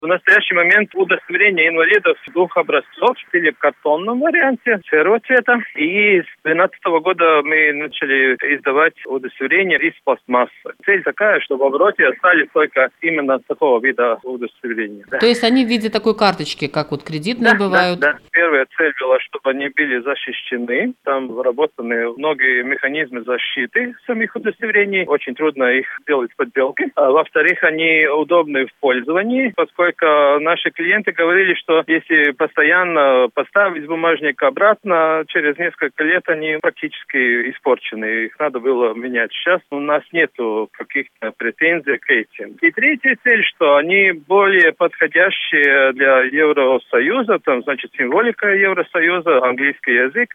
В настоящий момент удостоверение инвалидов двух образцов или в картонном варианте серого цвета. И с 2012 года мы начали издавать удостоверения из пластмассы. Цель такая, что в обороте остались только именно такого вида удостоверения. То есть они в виде такой карточки, как вот кредитные бывают? Да. Первая цель была, чтобы они были защищены. Там выработаны многие механизмы защиты самих удостоверений. Очень трудно их делать подделки. А во-вторых, они удобны в пользовании, поскольку наши клиенты говорили, что если постоянно поставить бумажник обратно, через несколько лет они практически испорчены. Их надо было менять. Сейчас у нас нету каких-то претензий к этим. И третья цель, что они более подходящие для Евросоюза, там, значит, символика Евросоюза, английский язык.